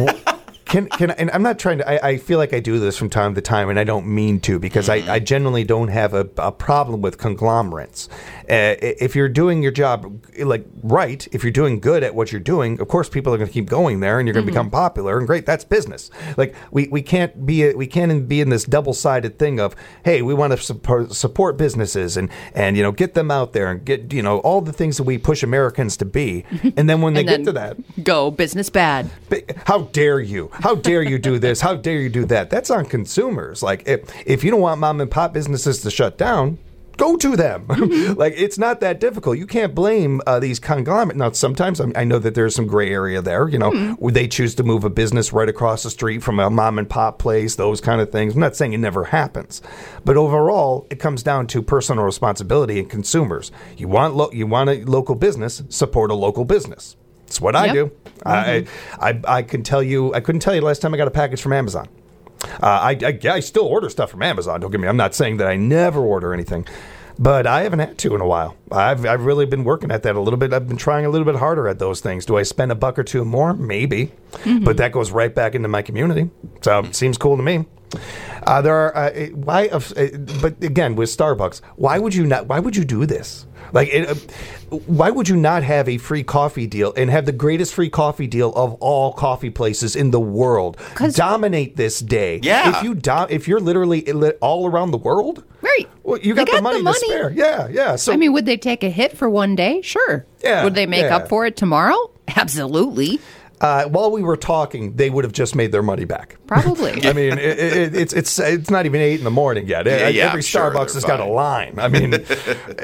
S1: Can can and I'm not trying to. I, I feel like I do this from time to time, and I don't mean to because I, I generally don't have a, a problem with conglomerates. Uh, if you're doing your job like right, if you're doing good at what you're doing, of course people are going to keep going there, and you're going to become popular, and great, that's business. Like we, we can't be we can't be in this double sided thing of hey, we want to support, support businesses and and you know get them out there and get you know all the things that we push Americans to be, and then when they
S3: And
S1: get
S3: then
S1: to that.
S3: Go business bad.
S1: But how dare you? How dare you do this? How dare you do that? That's on consumers. Like if if you don't want mom and pop businesses to shut down, go to them. Like it's not that difficult. You can't blame uh, these conglomerates. Now sometimes I, I know that there's some gray area there. You know, where they choose to move a business right across the street from a mom and pop place. Those kind of things. I'm not saying it never happens, but overall, it comes down to personal responsibility and consumers. You want lo- you want a local business, support a local business. It's what I
S3: Yep.
S1: do. I, I I can tell you. I couldn't tell you last time I got a package from Amazon. Uh, I, I I still order stuff from Amazon. Don't get me. I'm not saying that I never order anything, but I haven't had to in a while. I've I've really been working at that a little bit. I've been trying a little bit harder at those things. Do I spend a buck or two more? Maybe, but that goes right back into my community. So it seems cool to me. Uh, there are uh, why, uh, but again with Starbucks, why would you not? Why would you do this? Like, it, uh, why would you not have a free coffee deal and have the greatest free coffee deal of all coffee places in the world? Dominate this day.
S2: Yeah.
S1: If you do, if you're literally all around the world,
S3: Right.
S1: well, you got,
S3: They got
S1: the, money
S3: the money.
S1: to spare. Yeah, yeah. So
S3: I mean, would they take a hit for one day? Sure.
S1: Yeah,
S3: Would they make
S1: yeah.
S3: up for it tomorrow? Absolutely.
S1: uh, while we were talking, they would have just made their money back.
S3: Probably.
S1: I mean, it, it, it's it's it's not even eight in the morning yet.
S2: Yeah, yeah,
S1: Every
S2: I'm sure
S1: Starbucks
S2: they're
S1: has got a
S2: fine.
S1: line. I mean, it,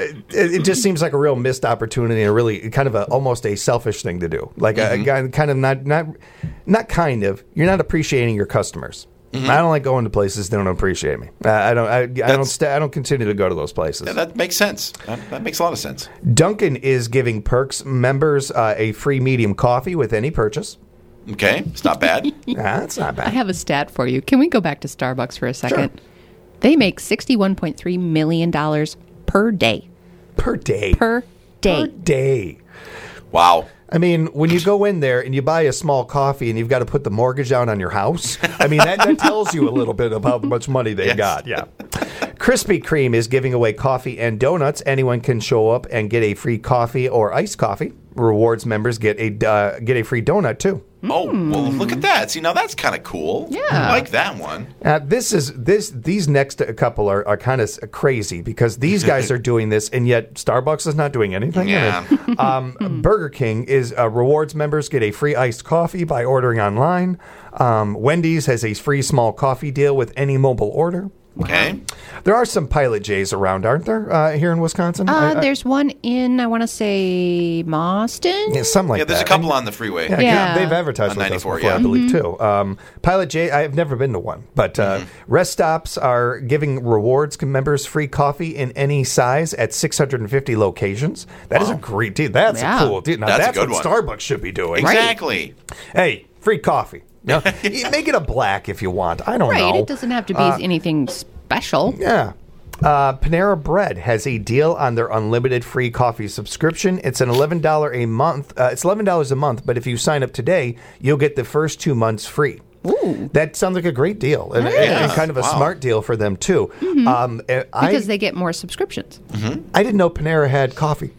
S1: it just seems like a real missed opportunity and a really kind of a almost a selfish thing to do. Like
S2: Mm-hmm.
S1: a, guy kind of not not not kind of. You're not appreciating your customers.
S2: Mm-hmm.
S1: I don't like going to places that don't appreciate me. Uh, I don't. I, I don't. St- I don't continue to go to those places.
S2: Yeah, that makes sense. That, that makes a lot of sense.
S1: Dunkin' is giving Perks members uh, a free medium coffee with any purchase.
S2: Okay, it's not bad.
S1: Ah, that's not bad.
S3: I have a stat for you. Can we go back to Starbucks for a second? They make sixty-one point three million dollars per day.
S1: per day.
S3: Per day.
S1: Per day.
S2: Wow.
S1: I mean, when you go in there and you buy a small coffee and you've got to put the mortgage down on your house, I mean, that, that tells you a little bit about how much money they
S2: Yes.
S1: got. Yeah. Krispy Kreme is giving away coffee and donuts. Anyone can show up and get a free coffee or iced coffee. Rewards members get a uh, get a free donut too.
S2: Oh, well, look at that. See, now that's kind of cool.
S3: Yeah.
S2: I like that one.
S1: Uh, this is this these next couple are, are kind of crazy because these guys are doing this and yet Starbucks is not doing anything.
S2: Yeah.
S1: Um, Burger King is uh, rewards members get a free iced coffee by ordering online. Um, Wendy's has a free small coffee deal with any mobile order.
S2: Okay.
S1: There are some Pilot J's around, aren't there, uh, here in Wisconsin?
S3: Uh,
S1: I- I-
S3: there's one in, I want to say, Mauston?
S1: yeah, something like
S2: Yeah, there's
S1: that.
S2: a couple on the freeway.
S1: Yeah,
S3: Yeah.
S1: they've advertised
S2: On
S1: with us
S2: ninety-four,
S1: before,
S2: yeah.
S1: I believe,
S3: Mm-hmm.
S1: too. Um, Pilot J, I've never been to one, but uh,
S2: Mm-hmm.
S1: rest stops are giving rewards members free coffee in any size at six hundred fifty locations. That is a great deal. That's
S3: Yeah.
S1: a cool deal. Now,
S2: That's a
S1: that's,
S2: good
S1: what
S2: one.
S1: Starbucks should be doing.
S2: Exactly.
S1: Hey, free coffee. You know, you make it a black if you want. I don't
S3: Right.
S1: know.
S3: It doesn't have to be anything special.
S1: Yeah. Uh, Panera Bread has a deal on their unlimited free coffee subscription. It's an eleven dollars a month. Uh, it's eleven dollars a month, but if you sign up today, you'll get the first two months free.
S3: Ooh.
S1: That sounds like a great deal and, and-
S2: Yeah.
S1: and kind of a
S2: Wow.
S1: smart deal for them, too. Um, and I,
S3: Because they get more subscriptions.
S1: I didn't know Panera had coffee.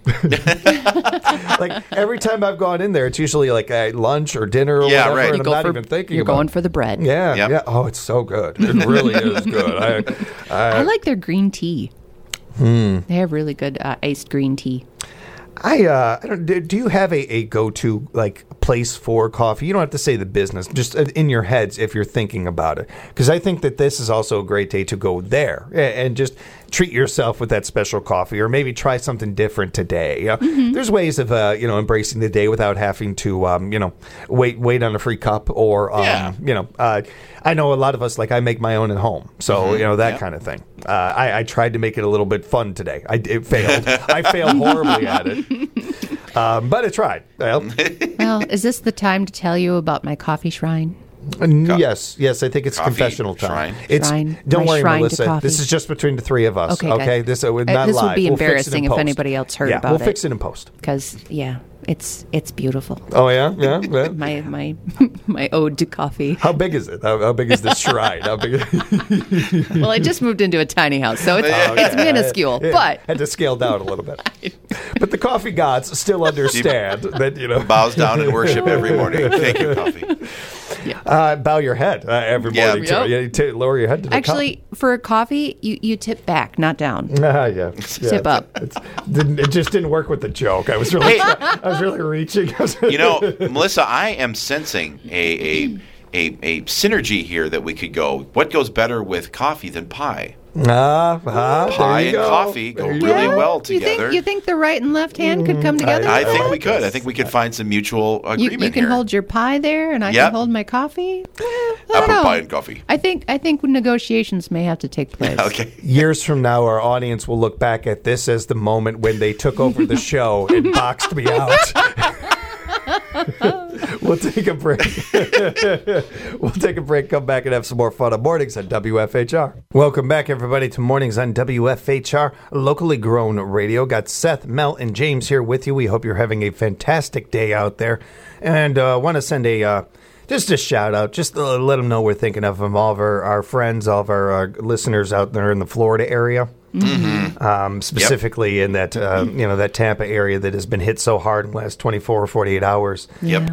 S1: Like, every time I've gone in there, it's usually like at lunch or dinner or
S2: Yeah,
S1: whatever,
S2: right.
S1: and
S2: You
S1: I'm
S3: Go
S1: not
S3: for-
S1: even thinking
S3: You're
S1: about
S3: going
S1: it.
S3: for the bread.
S1: Yeah,
S2: Yep.
S1: yeah. Oh, it's so good. It really is good. I,
S3: I like their green tea.
S1: Hmm.
S3: They have really good uh, iced green tea.
S1: I, uh, I don't, do, do you have a, a go-to like place for coffee? You don't have to say the business, just in your heads if you're thinking about it. Because I think that this is also a great day to go there and, and just treat yourself with that special coffee, or maybe try something different today. You know,
S3: Mm-hmm.
S1: There's ways of uh, you know embracing the day without having to um, you know wait wait on a free cup or um,
S2: Yeah.
S1: you know. Uh, I know a lot of us like I make my own at home, so you know that
S2: Yep.
S1: kind of thing. Uh, I, I tried to make it a little bit fun today. I it failed. I failed horribly at it. Um, but I tried. Well,
S3: Well, is this the time to tell you about my coffee shrine?
S1: n- yes, yes, I think it's
S2: Coffee
S1: confessional time.
S2: shrine.
S1: It's
S3: Shrine.
S1: don't
S3: My
S1: worry,
S3: shrine to
S1: Melissa.
S3: coffee.
S1: This is just between the three of us.
S3: Okay,
S1: Okay,
S3: good.
S1: this uh, we're
S3: Uh,
S1: not
S3: this would
S1: live.
S3: be
S1: We'll fix it
S3: embarrassing
S1: in
S3: if
S1: post.
S3: anybody else heard
S1: yeah,
S3: about
S1: we'll
S3: it.
S1: fix it in post.
S3: Because, yeah, it's it's beautiful.
S1: Oh yeah, yeah. yeah.
S3: My my my ode to coffee.
S1: How big is it? How, how big is this shrine? How big? Is
S3: Well, I just moved into a tiny house, so it's,
S1: Okay.
S3: it's minuscule.
S1: Yeah,
S3: But
S1: had to scale down a little bit. But the coffee gods still understand that you know.
S2: Bows down in worship every morning. Thank you, coffee.
S1: Uh, bow your head uh, every
S2: Yeah.
S1: morning. too.
S3: Yep.
S1: Yeah, you t- lower your head to the
S3: actually, for a coffee, you, you tip back, not down.
S1: cup. Ah, yeah. yeah.
S3: Tip up.
S1: It's, didn't, it just didn't work with the joke. I was really, I was really reaching. I was
S2: You know, Melissa, I am sensing a, a a a synergy here that we could go. What goes better with coffee than pie?
S1: Ah, ah, there
S2: Pie
S1: you
S2: and
S1: go.
S2: coffee go
S1: There you
S2: really
S1: go.
S2: well
S3: You
S2: together.
S3: think you think the right and left hand could come together?
S2: I
S1: I
S2: think
S1: like
S2: we could.
S1: this.
S2: I think we could find some mutual
S3: you,
S2: agreement
S3: you can
S2: here.
S3: hold your pie there, and I
S2: Yep.
S3: can hold my coffee. Eh, I don't
S2: Apple
S3: know.
S2: pie and coffee.
S3: I think I think negotiations may have to take place.
S2: Okay.
S1: Years from now, our audience will look back at this as the moment when they took over the show and boxed me out. We'll take a break. We'll take a break, come back, and have some more fun on Mornings on W F H R. Welcome back, everybody, to Mornings on W F H R, locally grown radio. Got Seth, Mel, and James here with you. We hope you're having a fantastic day out there. And uh, want to send a... Uh, just a shout out. Just uh, let them know we're thinking of them. All of our, our friends, all of our uh, listeners out there in the Florida area. Mm-hmm. Um, specifically yep. in that uh, you know that Tampa area that has been hit so hard in the last twenty-four or forty-eight hours.
S2: Yep.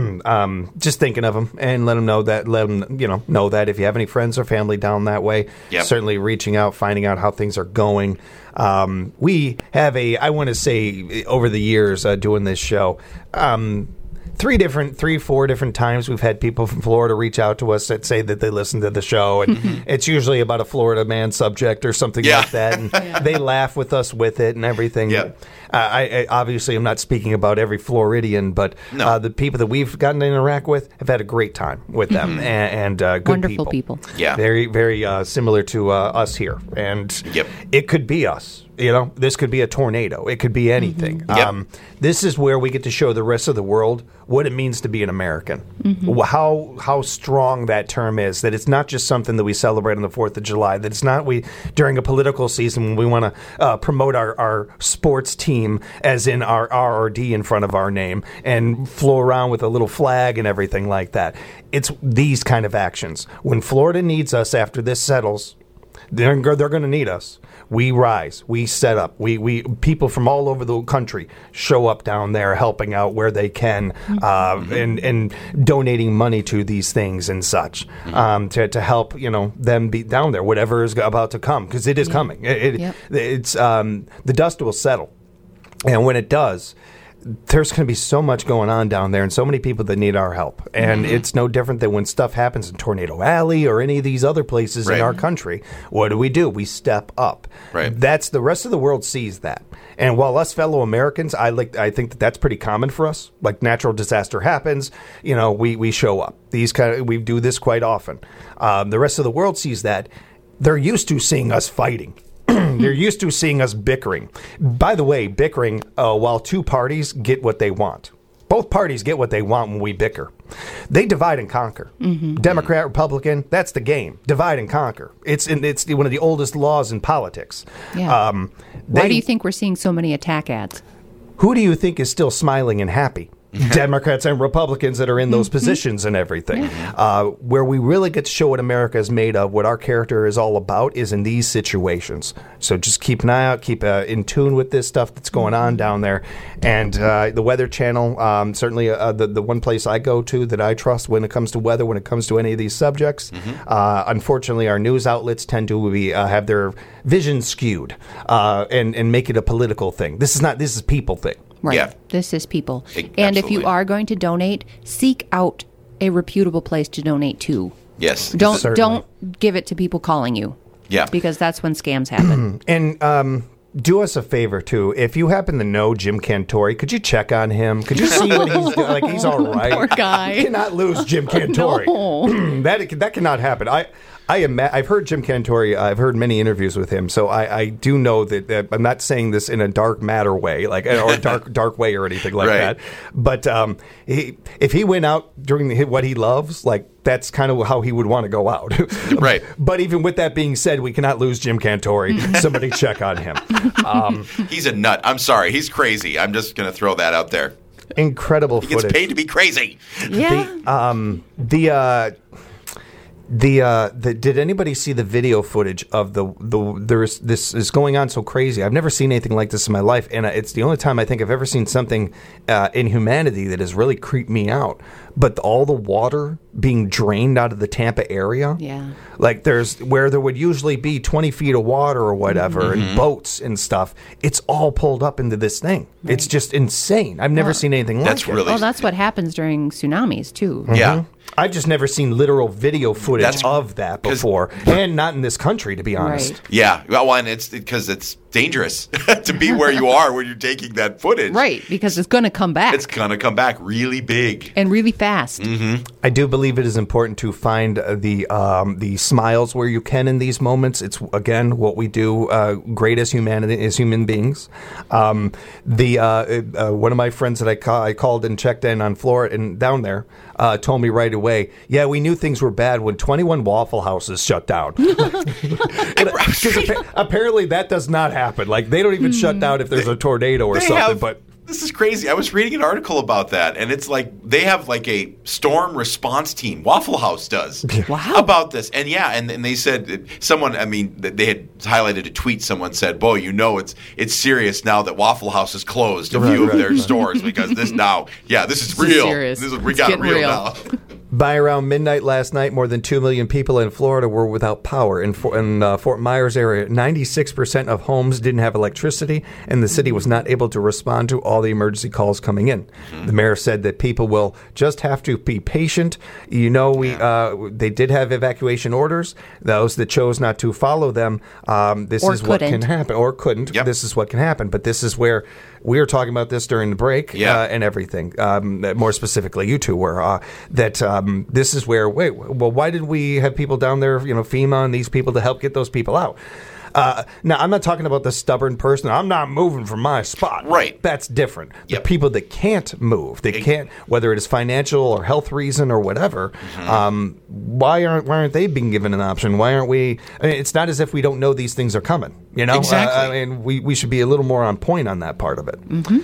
S1: um, just thinking of them and let them know that let them you know know that if you have any friends or family down that way, yep. certainly reaching out, finding out how things are going. Um, we have a I want to say over the years uh, doing this show. Um, Three different, three, four different times we've had people from Florida reach out to us that say that they listen to the show, and mm-hmm. it's usually about a Florida man subject or something yeah. like that, and yeah. they laugh with us with it and everything.
S2: Yep.
S1: Uh, I, I obviously I'm not speaking about every Floridian, but no. uh, the people that we've gotten to interact with have had a great time with them, mm-hmm. and, and uh, good
S3: wonderful
S1: people.
S3: people.
S2: Yeah,
S1: very, very uh, similar to uh, us here, and
S2: yep.
S1: it could be us. You know, this could be a tornado. It could be anything. Mm-hmm.
S2: Yep.
S1: Um, this is where we get to show the rest of the world what it means to be an American. Mm-hmm. How how strong that term is. That it's not just something that we celebrate on the fourth of July. That it's not we during a political season when we want to uh, promote our, our sports team as in our R R D in front of our name and flow around with a little flag and everything like that. It's these kind of actions. When Florida needs us after this settles, they're, they're going to need us. We rise, we set up, we, we people from all over the country show up down there helping out where they can uh, mm-hmm. and, and donating money to these things and such mm-hmm. um, to, to help you know them be down there, whatever is about to come, because it is yeah. coming. It, it, yep. It's um, the dust will settle, and when it does, there's going to be so much going on down there and so many people that need our help. And mm-hmm. it's no different than when stuff happens in Tornado Alley or any of these other places right. in our country. What do we do? We step up.
S2: Right.
S1: That's the rest of the world sees that. And while us fellow Americans, I like, I think that that's pretty common for us. Like natural disaster happens, you know, we, we show up. These kind of, we do this quite often. Um, the rest of the world sees that. They're used to seeing us fighting. They're used to seeing us bickering. By the way, bickering, uh, while two parties get what they want. Both parties get what they want when we bicker. They divide and conquer. Mm-hmm. Democrat, Republican, that's the game. Divide and conquer. It's in, it's one of the oldest laws in politics.
S3: Yeah. Um, they, Why do you think we're seeing so many attack ads?
S1: Who do you think is still smiling and happy? Democrats and Republicans that are in those positions and everything. Yeah. Uh, where we really get to show what America is made of, what our character is all about, is in these situations. So just keep an eye out, keep uh, in tune with this stuff that's going on down there. And uh, the Weather Channel, um, certainly uh, the, the one place I go to that I trust when it comes to weather, when it comes to any of these subjects. Mm-hmm. Uh, unfortunately, our news outlets tend to be, uh, have their vision skewed uh, and, and make it a political thing. This is not, this is a people thing.
S3: Right.
S2: Yeah.
S3: This is people.
S2: It,
S3: and if you are going to donate, seek out a reputable place to donate to.
S2: Yes.
S3: Don't
S1: Certainly.
S3: don't give it to people calling you.
S2: Yeah.
S3: Because that's when scams happen.
S1: And um, do us a favor, too. If you happen to know Jim Cantore, could you check on him? Could you see what he's doing? Like, he's all right.
S3: Poor guy.
S1: You cannot lose Jim Cantore.
S3: No.
S1: that, that cannot happen. I... I am. I've heard Jim Cantore. I've heard many interviews with him, so I, I do know that, that. I'm not saying this in a dark matter way, like or a dark dark way or anything like
S2: right.
S1: that. But um, he, if he went out doing the, what he loves, like that's kind of how he would want to go out.
S2: Right.
S1: But even with that being said, we cannot lose Jim Cantore. Somebody check on him. Um,
S2: he's a nut. I'm sorry. He's crazy. I'm just going to throw that out there.
S1: Incredible
S2: he
S1: footage.
S2: He gets paid to be crazy.
S3: Yeah.
S1: The, um, the uh, The, uh, the did anybody see the video footage of the the there's this is going on so crazy? I've never seen anything like this in my life, and it's the only time I think I've ever seen something uh, in humanity that has really creeped me out. But all the water being drained out of the Tampa area,
S3: yeah,
S1: like there's where there would usually be twenty feet of water or whatever, mm-hmm. and boats and stuff. It's all pulled up into this thing. Right. It's just insane. I've never
S3: well,
S1: seen anything like
S2: that's
S1: it.
S2: Really
S3: well, that's what happens during tsunamis too.
S2: Mm-hmm. Yeah.
S1: I've just never seen literal video footage
S2: That's,
S1: of that before, and not in this country, to be honest.
S3: Right.
S2: Yeah, well, and it's because it's dangerous to be where you are when you're taking that footage.
S3: Right, because it's going to come back.
S2: It's going to come back really big.
S3: And really fast.
S2: Mm-hmm.
S1: I do believe it is important to find uh, the um, the smiles where you can in these moments. It's, again, what we do uh, great as humanity, as human beings. Um, the uh, uh, one of my friends that I, ca- I called and checked in on Florida and down there uh, told me right away, yeah, we knew things were bad when twenty-one Waffle Houses shut down. Because apparently that does not happen. Like, they don't even mm. shut down if there's a tornado or
S2: they
S1: something.
S2: Have-
S1: but
S2: This is crazy. I was reading an article about that, and it's like they have like a storm response team. Waffle House does.
S3: Wow.
S2: About this. And yeah, and, and they said, someone, I mean, they had highlighted a tweet. Someone said, boy, you know it's it's serious now that Waffle House has closed a
S1: Right,
S2: few
S1: right,
S2: of their
S1: right.
S2: stores because this now, yeah, this is
S3: This is
S2: real.
S3: serious.
S2: This is, we
S3: It's
S2: got it
S3: getting
S2: real,
S3: real.
S2: now.
S1: By around midnight last night, more than two million people in Florida were without power. In, For- in uh, Fort Myers area, ninety-six percent of homes didn't have electricity, and the city was not able to respond to all the emergency calls coming in.
S2: Mm-hmm.
S1: The mayor said that people will just have to be patient. You know, we uh, they did have evacuation orders. Those that chose not to follow them, um, this
S3: Or
S1: is what can
S3: couldn't.
S1: happen, or couldn't.
S2: Yep.
S1: This is what can happen. But this is where we were talking about this during the break
S2: Yeah.
S1: uh, and everything. Um, more specifically, you two were uh, that. Um, this is where, wait, well, why did we have people down there, you know, FEMA and these people to help get those people out? Uh, now, I'm not talking about the stubborn person. I'm not moving from my spot.
S2: Right.
S1: That's different. The
S2: Yep.
S1: people that can't move, they can't, whether it is financial or health reason or whatever,
S2: Mm-hmm.
S1: um, why aren't why aren't they being given an option? Why aren't we? I mean, it's not as if we don't know these things are coming. You know,
S2: Exactly.
S1: Uh, I mean, we, we should be a little more on point on that part of it. Mm-hmm.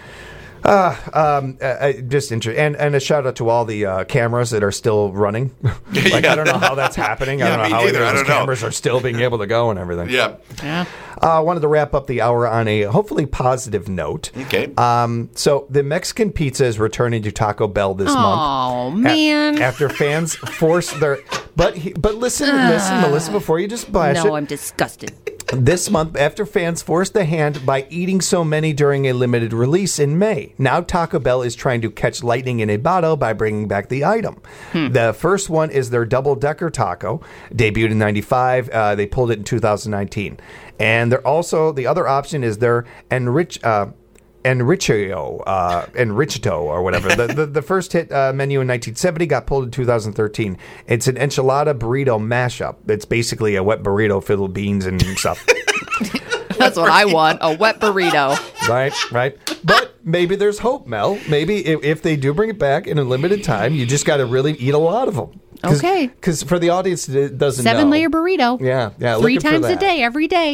S1: Uh, um, uh, uh, just interesting, and and a shout out to all the uh, cameras that are still running. Like I don't know how that's happening. I
S2: Yeah,
S1: don't know
S2: me
S1: how
S2: neither.
S1: either of
S2: I
S1: those
S2: don't know.
S1: cameras are still being able to go and everything.
S2: Yeah.
S3: Yeah.
S1: I uh, wanted to wrap up the hour on a hopefully positive note.
S2: Okay.
S1: Um, so the Mexican pizza is returning to Taco Bell this month.
S3: Oh,
S1: A-
S3: man.
S1: after fans force their, but he, but listen, listen, Melissa, before you just splash it.
S3: No, I'm disgusted.
S1: This month, after fans forced the hand by eating so many during a limited release in May, now Taco Bell is trying to catch lightning in a bottle by bringing back the item. The first one is their double-decker taco, debuted in ninety-five. Uh, they pulled it in two thousand nineteen. And they're also, the other option is their enrich... Uh, Enrichio, uh, Enrichito, or whatever. The, the, the first hit uh, menu in nineteen seventy got pulled in two thousand thirteen. It's an enchilada burrito mashup. It's basically a wet burrito filled with beans and stuff.
S3: That's what I want, a wet burrito.
S1: Right, right. But maybe there's hope, Mel. Maybe if, if they do bring it back in a limited time, you just got to really eat a lot of them. Cause,
S3: Okay.
S1: Because for the audience that doesn't know.
S3: Seven layer burrito.
S1: Yeah, yeah.
S3: Three
S1: looking for
S3: times a
S1: that.
S3: day, every day.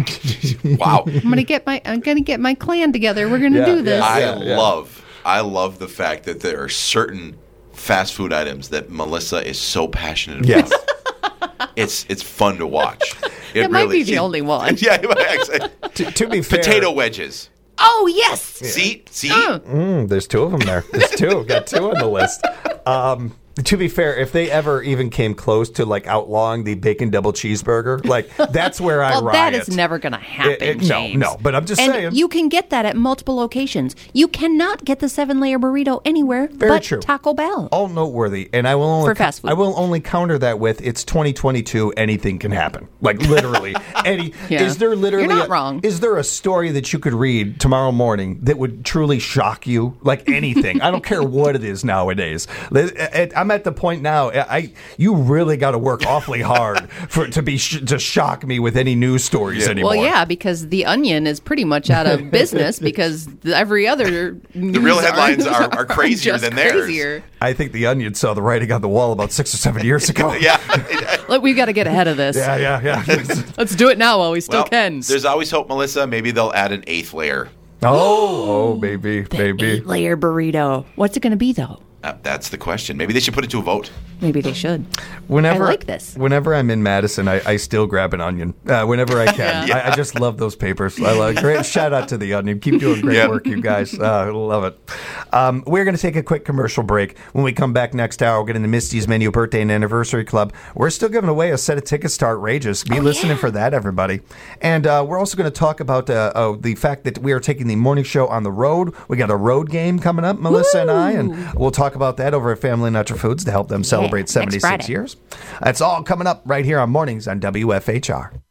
S2: Wow.
S3: I'm gonna get my I'm gonna get my clan together. We're gonna
S1: Yeah,
S3: do this.
S1: yeah.
S2: I
S1: yeah.
S2: love, I love the fact that there are certain fast food items that Melissa is so passionate about.
S1: Yes.
S2: It's it's fun to watch. It,
S3: It might
S2: really-
S3: be the only one.
S2: Yeah, actually.
S1: to, to be fair.
S2: Potato wedges.
S3: Oh yes.
S2: See, see.
S3: Uh.
S1: Mm, there's two of them there. There's two. Got two on the list. Um, to be fair, if they ever even came close to like outlawing the bacon double cheeseburger, like that's where I
S3: Well,
S1: riot.
S3: that is never going to happen,
S1: It- it- no,
S3: James.
S1: no, but I'm just
S3: and
S1: saying.
S3: you can get that at multiple locations. You cannot get the seven-layer burrito anywhere
S1: Very
S3: but
S1: true.
S3: Taco Bell.
S1: all noteworthy, and I will only
S3: For fast food.
S1: I will only counter that with it's twenty twenty-two. Anything can happen. Like literally, any.
S3: Yeah.
S1: Is there literally?
S3: You're not
S1: a,
S3: wrong.
S1: Is there a story that you could read tomorrow morning that would truly shock you? Like anything. I don't care what it is nowadays. I'm at the point now. I you really got to work awfully hard for it to be sh- to shock me with any news stories
S2: Yeah.
S1: anymore.
S3: Well, yeah, because The Onion is pretty much out of business because every other
S2: The real headlines are, are crazier
S3: just
S2: than theirs.
S3: crazier.
S1: I think the Onion saw the writing on the wall about six or seven years ago.
S2: Yeah.
S3: Look, we've got to get ahead of this.
S1: yeah, yeah, yeah.
S3: Let's do it now while we still
S2: Well,
S3: can.
S2: there's always hope, Melissa. Maybe they'll add an eighth layer.
S1: Oh, oh, baby, baby.
S3: Eight-layer burrito. What's it going to be, though?
S2: Uh, that's the question. Maybe they should put it to a vote.
S3: Maybe they should.
S1: Whenever
S3: I like this.
S1: Whenever I'm in Madison, I, I still grab an onion. Uh, whenever I can,
S2: Yeah.
S1: I, I just love those papers. I love great. Shout out to the Onion. Keep doing great
S2: Yep.
S1: work, you guys. Uh, love it. Um, we're going to take a quick commercial break. When we come back next hour, we're getting the Misty's Menu Birthday and Anniversary Club. We're still giving away a set of tickets to Outrageous. Be listening for that, everybody. And uh, we're also going to talk about uh, oh, the fact that we are taking the morning show on the road. We got a road game coming up, Melissa and I, and we'll talk about that over at Family Natural Foods to help them celebrate
S3: next
S1: seventy-six
S3: Friday.
S1: years. That's all coming up right here on Mornings on W F H R.